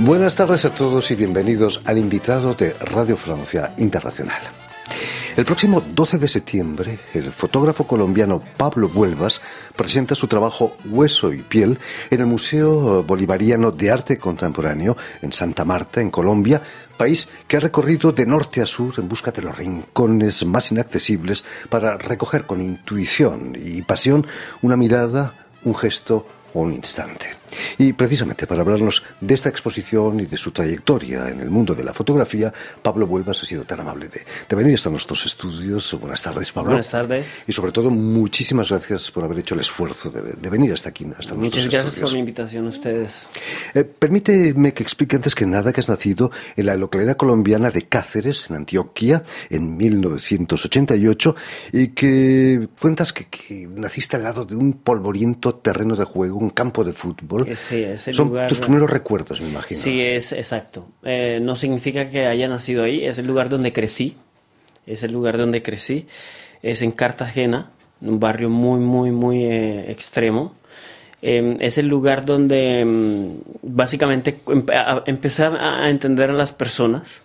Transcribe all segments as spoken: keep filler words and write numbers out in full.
Buenas tardes a todos y bienvenidos al invitado de Radio Francia Internacional. El próximo doce de septiembre, el fotógrafo colombiano Pablo Buelvas presenta su trabajo Hueso y Piel en el Museo Bolivariano de Arte Contemporáneo en Santa Marta, en Colombia, país que ha recorrido de norte a sur en busca de los rincones más inaccesibles para recoger con intuición y pasión una mirada, un gesto o un instante. Y precisamente para hablarnos de esta exposición y de su trayectoria en el mundo de la fotografía, Pablo Buelvas ha sido tan amable de, de venir hasta nuestros estudios. Buenas tardes, Pablo. Buenas tardes. Y sobre todo, muchísimas gracias por haber hecho el esfuerzo de, de venir hasta aquí, hasta nuestros Muchas estudios. gracias por la invitación a ustedes. Eh, permíteme que explique antes que nada que has nacido en la localidad colombiana de Cáceres, en Antioquia, en mil novecientos ochenta y ocho, y que cuentas que, que naciste al lado de un polvoriento terreno de juego, un campo de fútbol. Sí, es el Son lugar... tus primeros recuerdos, me imagino. Sí, es exacto. Eh, no significa que haya nacido ahí, es el lugar donde crecí. Es el lugar donde crecí. Es en Cartagena, un barrio muy, muy, muy eh, extremo. Eh, es el lugar donde mm, básicamente empe a, empecé a entender a las personas.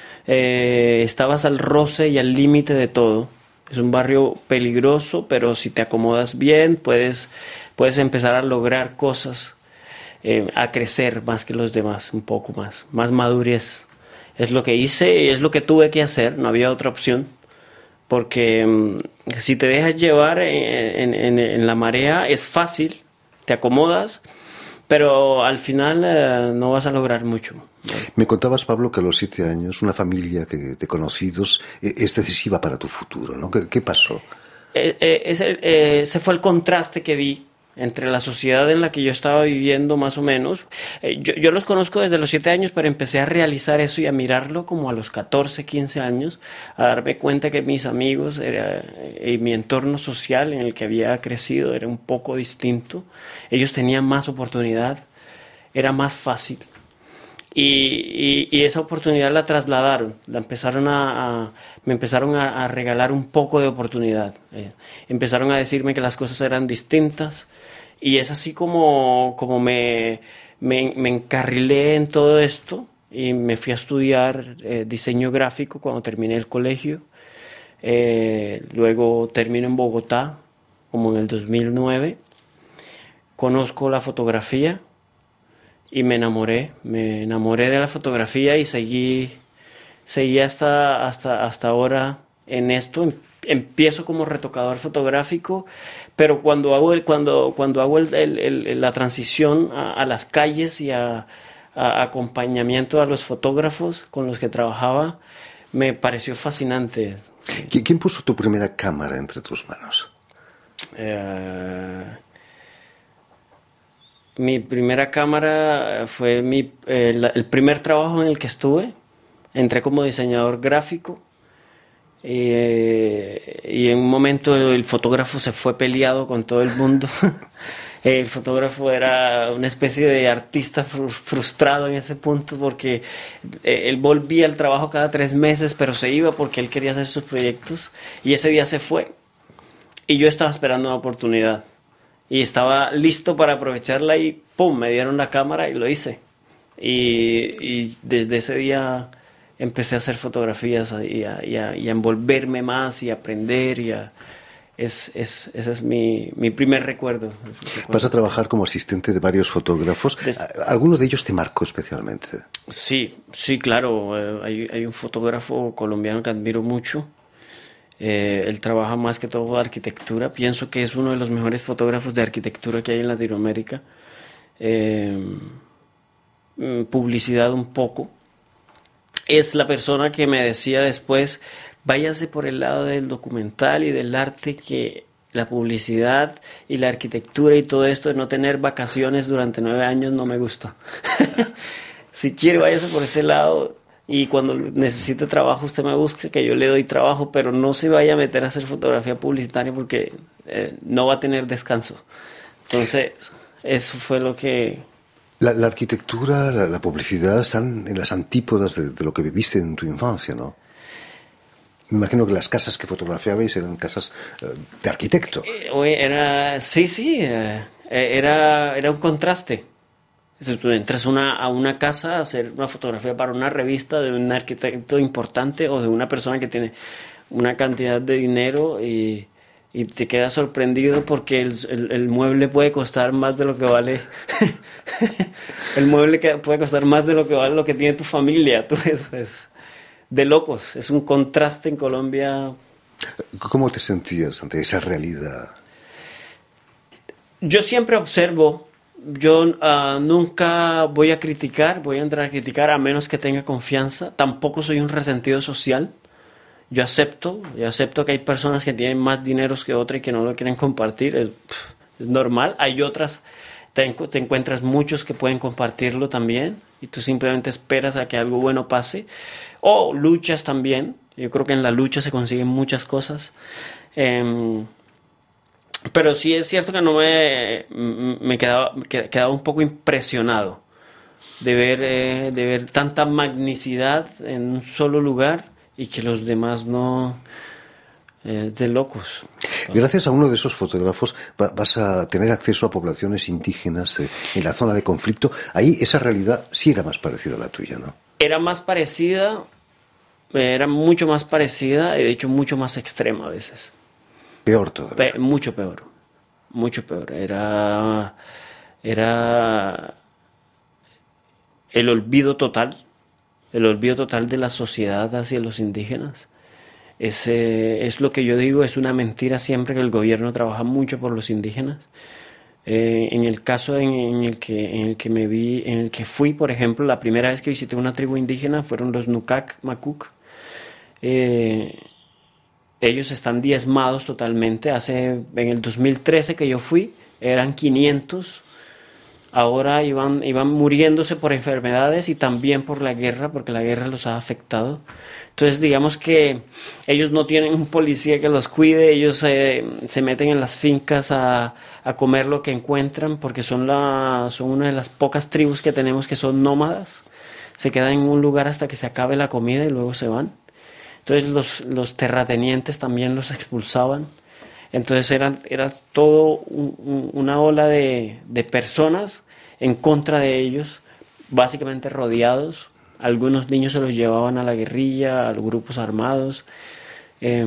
Eh, estabas al roce y al límite de todo. Es un barrio peligroso, pero si te acomodas bien, puedes, puedes empezar a lograr cosas. Eh, a crecer más que los demás, un poco más, más madurez. Es lo que hice y es lo que tuve que hacer, no había otra opción, porque um, si te dejas llevar en, en, en la marea es fácil, te acomodas, pero al final uh, no vas a lograr mucho. Me contabas, Pablo, que a los siete años una familia que, de conocidos eh, es decisiva para tu futuro, ¿no? ¿Qué, qué pasó? Eh, eh, ese, eh, ese fue el contraste que vi entre la sociedad en la que yo estaba viviendo, más o menos. Eh, yo, yo los conozco desde los siete años, pero empecé a realizar eso y a mirarlo como a los catorce, quince años, a darme cuenta que mis amigos era, y mi entorno social en el que había crecido era un poco distinto. Ellos tenían más oportunidad, era más fácil. Y, y, y esa oportunidad la trasladaron, la empezaron a, a, me empezaron a, a regalar un poco de oportunidad. Eh, empezaron a decirme que las cosas eran distintas. Y es así como, como me, me, me encarrilé en todo esto y me fui a estudiar eh, diseño gráfico cuando terminé el colegio. Eh, luego termino en Bogotá, como en el dos mil nueve. Conozco la fotografía y me enamoré. Me enamoré de la fotografía y seguí, seguí hasta, hasta, hasta ahora en esto. Empiezo como retocador fotográfico, pero cuando hago el, cuando, cuando hago el, el, el, la transición a, a las calles y a, a acompañamiento a los fotógrafos con los que trabajaba, me pareció fascinante. ¿Quién puso tu primera cámara entre tus manos? Eh, mi primera cámara fue mi, eh, la, el primer trabajo en el que estuve. Entré como diseñador gráfico. Eh, y en un momento el, el fotógrafo se fue peleado con todo el mundo. El fotógrafo era una especie de artista fr frustrado en ese punto porque eh, él volvía al trabajo cada tres meses, pero se iba porque él quería hacer sus proyectos y ese día se fue y yo estaba esperando una oportunidad y estaba listo para aprovecharla y ¡pum! Me dieron la cámara y lo hice y, y desde ese día empecé a hacer fotografías y a, y a, y a envolverme más y a aprender. Y a, es, es, ese es mi, mi primer recuerdo. recuerdo. Vas a trabajar como asistente de varios fotógrafos. Des... ¿Algunos de ellos te marcó especialmente? Sí, sí, claro. Eh, hay, hay un fotógrafo colombiano que admiro mucho. Eh, él trabaja más que todo de arquitectura. Pienso que es uno de los mejores fotógrafos de arquitectura que hay en Latinoamérica. Eh, publicidad un poco. Es la persona que me decía después, váyase por el lado del documental y del arte, que la publicidad y la arquitectura y todo esto de no tener vacaciones durante nueve años no me gusta. Si quiere, váyase por ese lado y cuando necesite trabajo usted me busque, que yo le doy trabajo, pero no se vaya a meter a hacer fotografía publicitaria porque eh, no va a tener descanso. Entonces, eso fue lo que... La, la arquitectura, la, la publicidad están en las antípodas de, de lo que viviste en tu infancia, ¿no? Me imagino que las casas que fotografiabais eran casas eh, de arquitecto. Era, sí, sí, eh, era, era un contraste. Entonces, tú entras una, a una casa a hacer una fotografía para una revista de un arquitecto importante o de una persona que tiene una cantidad de dinero y, y te quedas sorprendido porque el, el, el mueble puede costar más de lo que vale. El mueble que puede costar más de lo que vale lo que tiene tu familia. Tú, es, es de locos. Es un contraste en Colombia. ¿Cómo te sentías ante esa realidad? Yo siempre observo. Yo uh, nunca voy a criticar, voy a entrar a criticar a menos que tenga confianza. Tampoco soy un resentido social. Yo acepto, yo acepto que hay personas que tienen más dinero que otras y que no lo quieren compartir. Es, es normal. Hay otras, te, te encuentras muchos que pueden compartirlo también y tú simplemente esperas a que algo bueno pase. O luchas también. Yo creo que en la lucha se consiguen muchas cosas. Eh, Pero sí es cierto que no me, me quedaba, quedaba un poco impresionado de ver, eh, de ver tanta magnicidad en un solo lugar y que los demás no... Eh, de locos. Gracias a uno de esos fotógrafos va, vas a tener acceso a poblaciones indígenas eh, en la zona de conflicto. Ahí esa realidad sí era más parecida a la tuya, ¿no? Era más parecida, era mucho más parecida y de hecho mucho más extrema a veces. Peor todavía. Pe- mucho peor, mucho peor. Era, era el olvido total, el olvido total de la sociedad hacia los indígenas. Ese es lo que yo digo, es una mentira siempre que el gobierno trabaja mucho por los indígenas. Eh, en el caso en, en el que en el que me vi, en el que fui, por ejemplo, la primera vez que visité una tribu indígena fueron los Nukak Makuk. Eh, Ellos están diezmados totalmente. Hace, en el dos mil trece que yo fui, eran quinientos. Ahora iban, iban muriéndose por enfermedades y también por la guerra, porque la guerra los ha afectado. Entonces, digamos que ellos no tienen un policía que los cuide, ellos eh, se meten en las fincas a, a comer lo que encuentran, porque son, la, son una de las pocas tribus que tenemos que son nómadas. Se quedan en un lugar hasta que se acabe la comida y luego se van. Entonces los, los terratenientes también los expulsaban. Entonces era, era todo un, un, una ola de, de personas en contra de ellos, básicamente rodeados. Algunos niños se los llevaban a la guerrilla, a los grupos armados. Eh,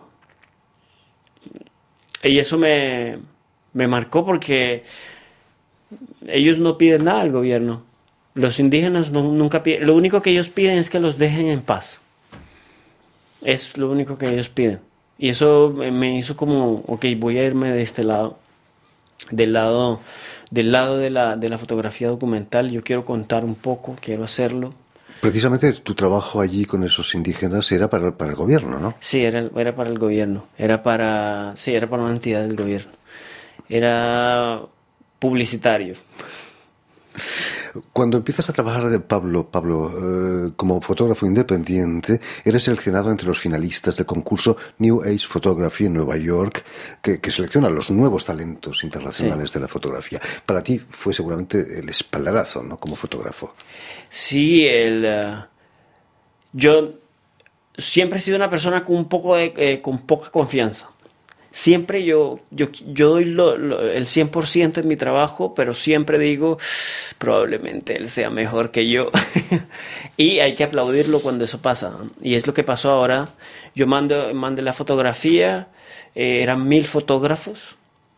y eso me, me marcó porque ellos no piden nada al gobierno. Los indígenas no, nunca piden. Lo único que ellos piden es que los dejen en paz. Es lo único que ellos piden. Y eso me hizo como, ok, voy a irme de este lado, del lado, del lado de la, de la fotografía documental. Yo quiero contar un poco, quiero hacerlo. Precisamente tu trabajo allí con esos indígenas era para, para el gobierno, ¿no? Sí, era, era para el gobierno. Era para, sí, era para una entidad del gobierno. Era publicitario. Cuando empiezas a trabajar, Pablo, Pablo eh, como fotógrafo independiente, eres seleccionado entre los finalistas del concurso New Age Photography en Nueva York, que, que selecciona los nuevos talentos internacionales sí. de la fotografía. Para ti fue seguramente el espaldarazo, ¿no? Como fotógrafo. Sí, el, uh, yo siempre he sido una persona con un poco de, eh, con poca confianza. Siempre yo, yo, yo doy lo, lo, el cien por ciento en mi trabajo, pero siempre digo, probablemente él sea mejor que yo. Y hay que aplaudirlo cuando eso pasa. Y es lo que pasó ahora. Yo mando, mandé la fotografía, eh, eran mil fotógrafos.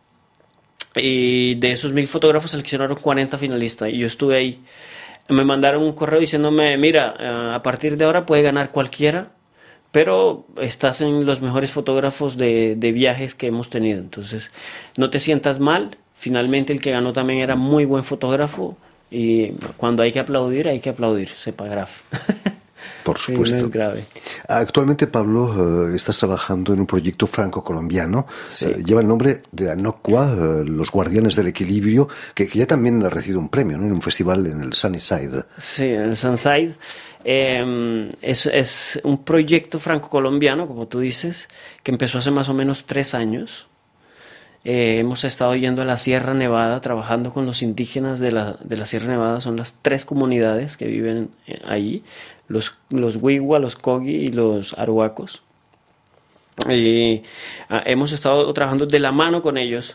Y de esos mil fotógrafos seleccionaron cuarenta finalistas. Y yo estuve ahí. Me mandaron un correo diciéndome, mira, uh, a partir de ahora puede ganar cualquiera, pero estás en los mejores fotógrafos de, de viajes que hemos tenido. Entonces, no te sientas mal. Finalmente, el que ganó también era muy buen fotógrafo. Y cuando hay que aplaudir, hay que aplaudir. Sepa Graf. Por supuesto. Sí, no es grave. Actualmente, Pablo, uh, estás trabajando en un proyecto franco-colombiano. Sí. Uh, lleva el nombre de Anokwa, uh, los Guardianes del Equilibrio, que, que ya también ha recibido un premio, ¿no? En un festival en el Sunnyside. Sí, en el Sunnyside. Eh, es, es un proyecto franco-colombiano, como tú dices, que empezó hace más o menos tres años. Eh, hemos estado yendo a la Sierra Nevada, trabajando con los indígenas de la, de la Sierra Nevada. Son las tres comunidades que viven ahí, los, los Wiwa, los Kogi y los Arhuacos. Y ah, hemos estado trabajando de la mano con ellos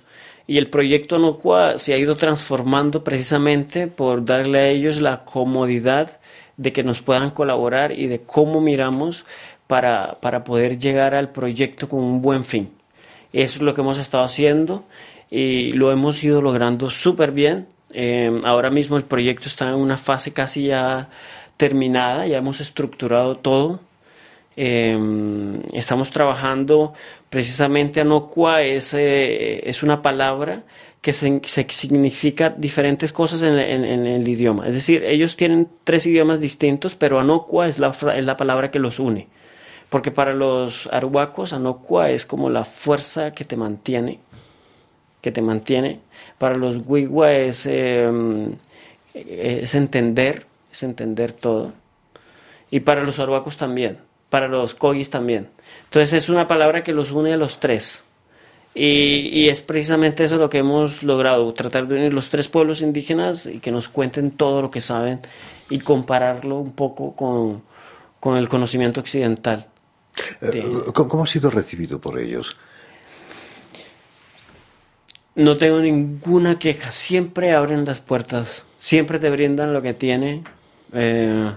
Y el proyecto Anokwa se ha ido transformando precisamente por darle a ellos la comodidad de que nos puedan colaborar y de cómo miramos para, para poder llegar al proyecto con un buen fin. Eso es lo que hemos estado haciendo y lo hemos ido logrando súper bien. Eh, ahora mismo el proyecto está en una fase casi ya terminada, ya hemos estructurado todo. Eh, estamos trabajando precisamente. Anokwa es, eh, es una palabra que se, se significa diferentes cosas en, en, en el idioma. Es decir, ellos tienen tres idiomas distintos, pero Anokwa es la, es la palabra que los une. Porque para los arhuacos, Anokwa es como la fuerza que te mantiene, que te mantiene. Para los wiwa es, eh, es entender, es entender todo. Y para los arhuacos también, para los kogis también. Entonces es una palabra que los une a los tres. Y, y es precisamente eso lo que hemos logrado, tratar de unir los tres pueblos indígenas y que nos cuenten todo lo que saben y compararlo un poco con, con el conocimiento occidental. De... ¿Cómo ha sido recibido por ellos? No tengo ninguna queja, siempre abren las puertas, siempre te brindan lo que tienen. Eh,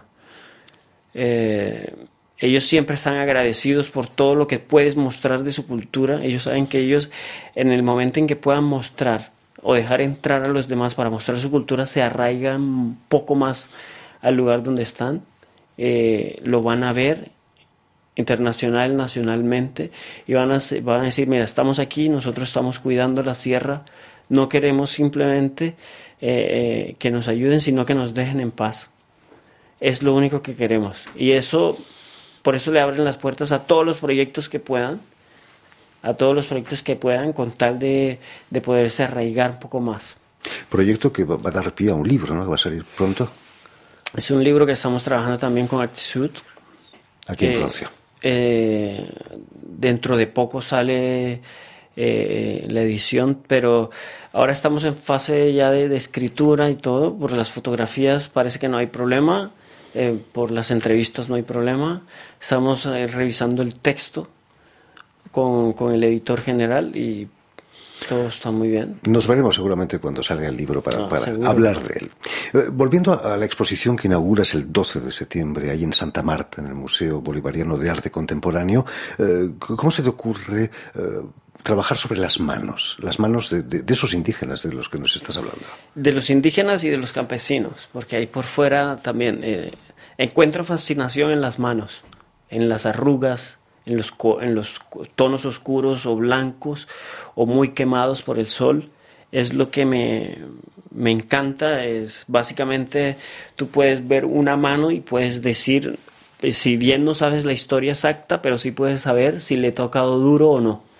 eh, ellos siempre están agradecidos por todo lo que puedes mostrar de su cultura. Ellos saben que ellos, en el momento en que puedan mostrar o dejar entrar a los demás para mostrar su cultura, se arraigan un poco más al lugar donde están, eh, lo van a ver internacional, nacionalmente, y van a, van a decir, mira, estamos aquí, nosotros estamos cuidando la sierra, no queremos simplemente eh, eh, que nos ayuden, sino que nos dejen en paz. Es lo único que queremos. Y eso, por eso le abren las puertas a todos los proyectos que puedan, a todos los proyectos que puedan, con tal de, de poderse arraigar un poco más. Proyecto que va, va a dar pie a un libro, ¿no? Que va a salir pronto. Es un libro que estamos trabajando también con Actisud. Aquí en eh, Francia. Eh, dentro de poco sale eh, la edición, pero ahora estamos en fase ya de, de escritura y todo. Por las fotografías parece que no hay problema, eh, por las entrevistas no hay problema. Estamos eh, revisando el texto con, con el editor general y todo está muy bien. Nos veremos seguramente cuando salga el libro para, no, para hablar de él. Eh, volviendo a, a la exposición que inauguras el doce de septiembre, ahí en Santa Marta, en el Museo Bolivariano de Arte Contemporáneo, eh, ¿cómo se te ocurre eh, trabajar sobre las manos? Las manos de, de, de esos indígenas de los que nos estás hablando. De los indígenas y de los campesinos, porque ahí por fuera también eh, encuentro fascinación en las manos, en las arrugas, en los, en los tonos oscuros o blancos o muy quemados por el sol. Es lo que me, me encanta. Es básicamente, tú puedes ver una mano y puedes decir, si bien no sabes la historia exacta, pero sí puedes saber si le he tocado duro o no.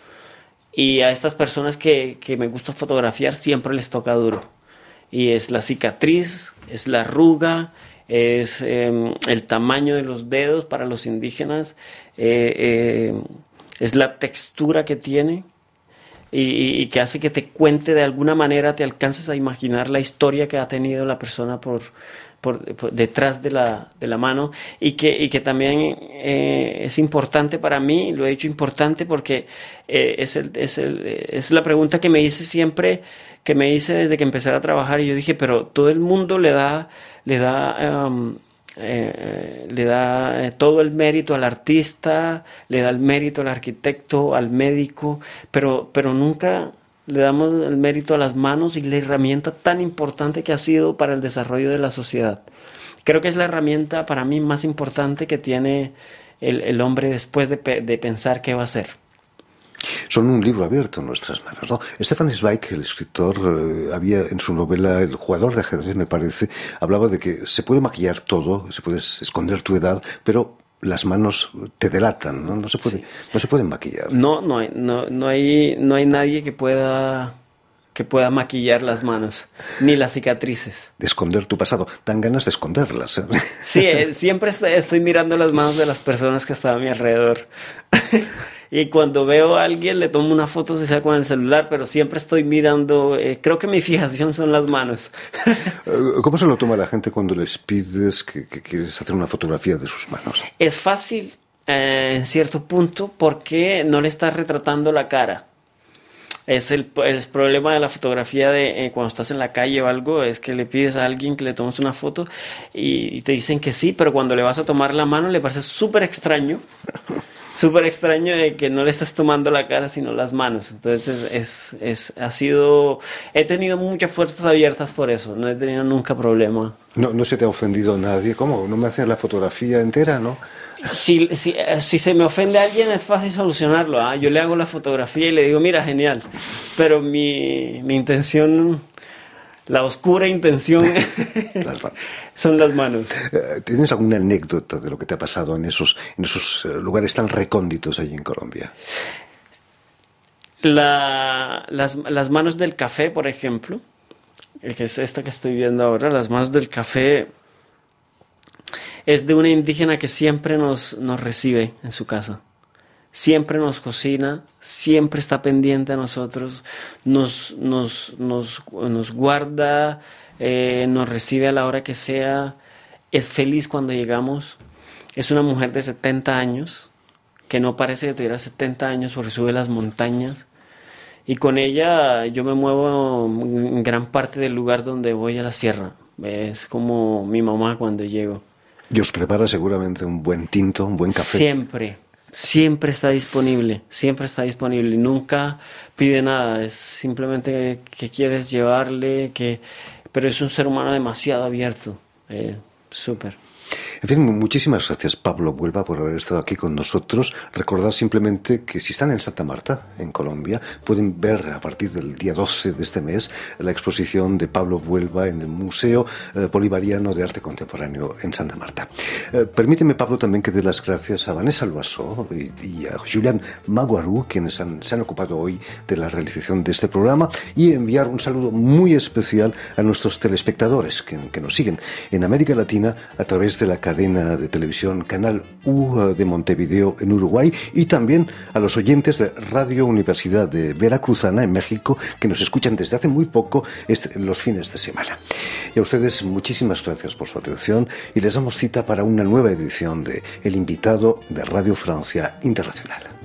Y a estas personas que, que me gusta fotografiar siempre les toca duro. Y es la cicatriz, es la arruga, es eh, el tamaño de los dedos para los indígenas, eh, eh, es la textura que tiene y, y que hace que te cuente de alguna manera, te alcances a imaginar la historia que ha tenido la persona por, por, por detrás de la, de la mano, y que, y que también eh, es importante para mí. Lo he dicho importante porque eh, es, el, es, el, es la pregunta que me hice siempre, que me hice desde que empecé a trabajar, y yo dije, pero todo el mundo le da le da um, eh, le da eh, todo el mérito al artista, le da el mérito al arquitecto, al médico, pero, pero nunca le damos el mérito a las manos y la herramienta tan importante que ha sido para el desarrollo de la sociedad. Creo que es la herramienta para mí más importante que tiene el, el hombre después de, pe- de pensar qué va a hacer. Son un libro abierto en nuestras manos, ¿no? Stefan Zweig, el escritor, eh, había en su novela El jugador de ajedrez, me parece, hablaba de que se puede maquillar todo, se puede esconder tu edad, pero las manos te delatan, ¿no? No se puede, sí. no se pueden maquillar. No, no hay, no, no hay, no hay nadie que pueda que pueda maquillar las manos, ni las cicatrices. De esconder tu pasado. Dan ganas de esconderlas, ¿eh? Sí, eh, siempre estoy, estoy mirando las manos de las personas que están a mi alrededor. Y cuando veo a alguien le tomo una foto, si sea con el celular, pero siempre estoy mirando. Eh, creo que mi fijación son las manos. ¿Cómo se lo toma la gente cuando les pides que, que quieres hacer una fotografía de sus manos? Es fácil eh, en cierto punto, porque no le estás retratando la cara. Es el, el problema de la fotografía de eh, cuando estás en la calle o algo, es que le pides a alguien que le tomes una foto y, y te dicen que sí, pero cuando le vas a tomar la mano le parece súper extraño, súper extraño de que no le estás tomando la cara sino las manos. Entonces es, es, es, ha sido, he tenido muchas puertas abiertas por eso, no he tenido nunca problema. No, no se te ha ofendido nadie, ¿cómo? ¿No me hacen la fotografía entera, no? Si, si, si se me ofende a alguien es fácil solucionarlo, ¿eh? Yo le hago la fotografía y le digo, mira, genial, pero mi, mi intención, la oscura intención las son las manos. ¿Tienes alguna anécdota de lo que te ha pasado en esos, en esos lugares tan recónditos allí en Colombia? La, las, las manos del café, por ejemplo, que es esta que estoy viendo ahora, las manos del café... Es de una indígena que siempre nos, nos recibe en su casa. Siempre nos cocina, siempre está pendiente a nosotros, nos, nos, nos, nos guarda, eh, nos recibe a la hora que sea, es feliz cuando llegamos. Es una mujer de setenta años, que no parece que tuviera setenta años porque sube las montañas. Y con ella yo me muevo en gran parte del lugar donde voy a la sierra. Es como mi mamá cuando llego. Y os prepara seguramente un buen tinto, un buen café. Siempre, siempre está disponible, siempre está disponible. Nunca pide nada, es simplemente que quieres llevarle, que, pero es un ser humano demasiado abierto, eh, súper. En fin, muchísimas gracias, Pablo Buelva, por haber estado aquí con nosotros. Recordar simplemente que si están en Santa Marta, en Colombia, pueden ver a partir del día doce de este mes la exposición de Pablo Buelva en el Museo eh, Bolivariano de Arte Contemporáneo en Santa Marta. Eh, permíteme, Pablo, también que dé las gracias a Vanessa Loiseau y, y a Julián Maguarú, quienes han, se han ocupado hoy de la realización de este programa, y enviar un saludo muy especial a nuestros telespectadores que, que nos siguen en América Latina a través de la cadena de televisión Canal U de Montevideo en Uruguay, y también a los oyentes de Radio Universidad de Veracruzana en México, que nos escuchan desde hace muy poco este, los fines de semana. Y a ustedes muchísimas gracias por su atención y les damos cita para una nueva edición de El Invitado de Radio Francia Internacional.